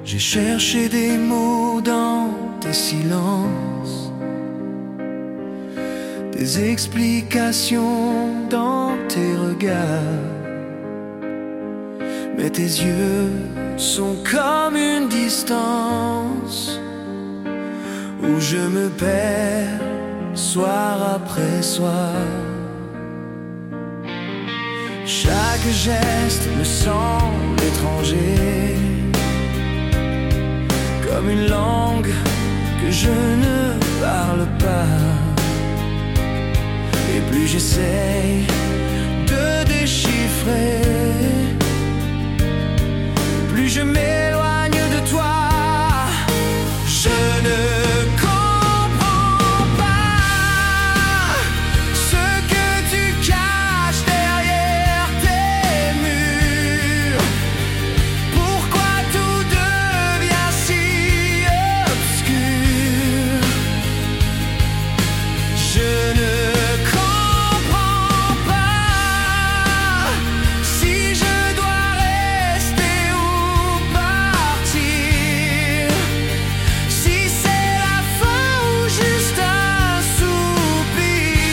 J'ai cherché des mots dans tes silences, des explications dans tes regards, mais tes yeux sont comme une distance où je me perds soir après soir. Chaque geste me semble étranger, comme une langue que je ne parle pas. Et plus j'essaye de déchiffrer, plus je m'éloigne de toi. Je ne comprends pas ce que tu caches derrière tes murs. Pourquoi tout devient si obscur? Je ne comprends pas si je dois rester ou partir, si c'est la fin ou juste un soupir.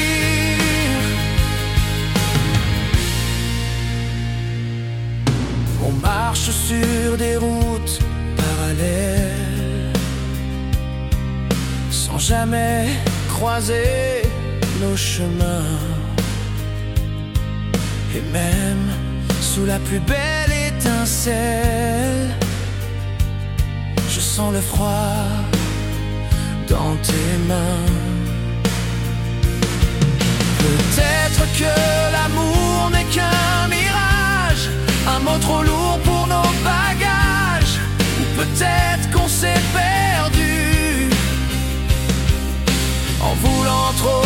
On marche sur des routes parallèles sans jamais croiser nos chemins. Et même sous la plus belle étincelle, je sens le froid dans tes mains. Peut-être que l'amour n'est qu'un mirage, un mot trop lourd pour nos bagages. Ou peut-être qu'on s'est perdu en voulant trop